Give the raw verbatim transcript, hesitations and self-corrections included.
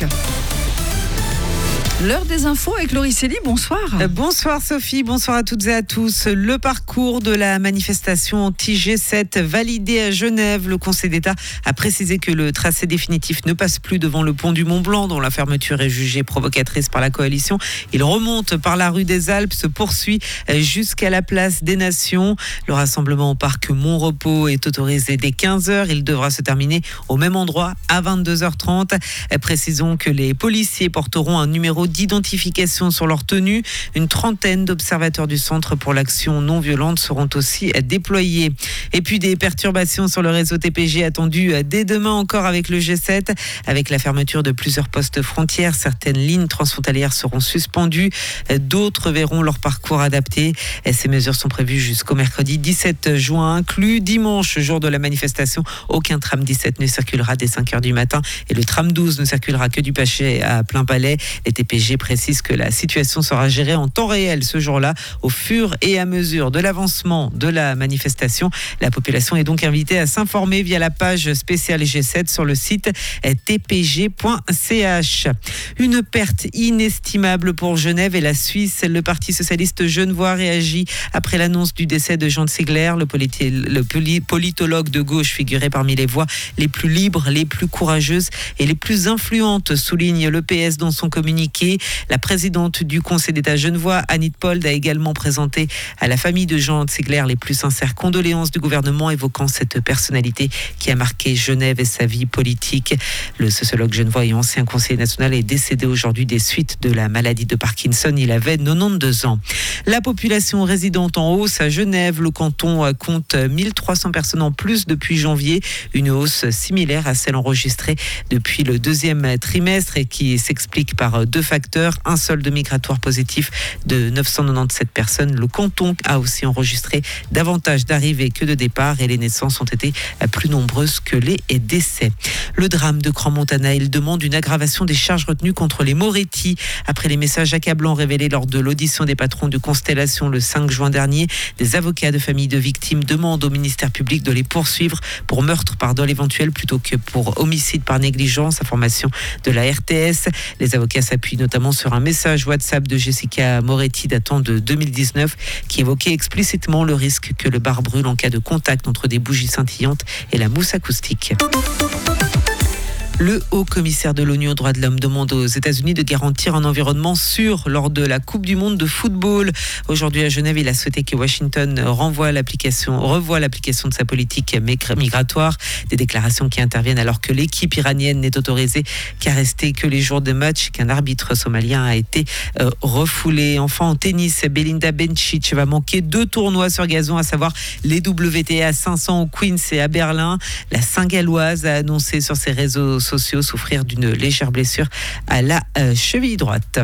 Marc. L'heure des infos avec Laurie Célie, bonsoir. Euh, bonsoir Sophie, bonsoir à toutes et à tous. Le parcours de la manifestation anti-G sept validé à Genève. Le Conseil d'État a précisé que le tracé définitif ne passe plus devant le pont du Mont-Blanc, dont la fermeture est jugée provocatrice par la coalition. Il remonte par la rue des Alpes, se poursuit jusqu'à la place des Nations. Le rassemblement au parc Mont-Repos est autorisé dès quinze heures. Il devra se terminer au même endroit à vingt-deux heures trente. Précisons que les policiers porteront un numéro d'identification sur leur tenue. Une trentaine d'observateurs du Centre pour l'action non violente seront aussi déployés. Et puis des perturbations sur le réseau T P G attendues dès demain encore avec le G sept. Avec la fermeture de plusieurs postes frontières, certaines lignes transfrontalières seront suspendues. D'autres verront leur parcours adapté. Ces mesures sont prévues jusqu'au mercredi dix-sept juin inclus. Dimanche, jour de la manifestation, aucun tram dix-sept ne circulera dès cinq heures du matin et le tram douze ne circulera que du Pachet à Plain-Palais. Les T P G précise que la situation sera gérée en temps réel ce jour-là, au fur et à mesure de l'avancement de la manifestation. La population est donc invitée à s'informer via la page spéciale G sept sur le site t p g point c h. Une perte inestimable pour Genève et la Suisse. Le Parti socialiste genevois réagit après l'annonce du décès de Jean Ziegler, le, politi- le poli- politologue de gauche figuré parmi les voix les plus libres, les plus courageuses et les plus influentes, souligne le P S dans son communiqué. La présidente du Conseil d'État genevois, Annie Pold, a également présenté à la famille de Jean Ziegler les plus sincères condoléances du gouvernement, évoquant cette personnalité qui a marqué Genève et sa vie politique. Le sociologue genevois et ancien conseiller national est décédé aujourd'hui des suites de la maladie de Parkinson. Il avait quatre-vingt-douze ans. La population résidente en hausse à Genève. Le canton compte mille trois cents personnes en plus depuis janvier. Une hausse similaire à celle enregistrée depuis le deuxième trimestre et qui s'explique par deux facteurs. Un solde migratoire positif de neuf cent quatre-vingt-dix-sept personnes. Le canton a aussi enregistré davantage d'arrivées que de départs et les naissances ont été plus nombreuses que les décès. Le drame de Crans-Montana, il demande une aggravation des charges retenues contre les Moretti. Après les messages accablants révélés lors de l'audition des patrons de Constellation le cinq juin dernier, des avocats de familles de victimes demandent au ministère public de les poursuivre pour meurtre par dol éventuel plutôt que pour homicide par négligence. Information de la R T S. Les avocats s'appuient notamment sur un message WhatsApp de Jessica Moretti datant de deux mille dix-neuf qui évoquait explicitement le risque que le bar brûle en cas de contact entre des bougies scintillantes et la mousse acoustique. Le haut-commissaire de l'ONU aux droits de l'homme demande aux États-Unis de garantir un environnement sûr lors de la Coupe du monde de football. Aujourd'hui à Genève, il a souhaité que Washington renvoie l'application, revoie l'application de sa politique migratoire. Des déclarations qui interviennent alors que l'équipe iranienne n'est autorisée qu'à rester que les jours de match, qu'un arbitre somalien a été euh, refoulé. Enfin en tennis, Belinda Bencic va manquer deux tournois sur gazon, à savoir les W T A cinq cents au Queens et à Berlin. La Saint-Galloise a annoncé sur ses réseaux sociaux souffrir d'une légère blessure à la euh, cheville droite.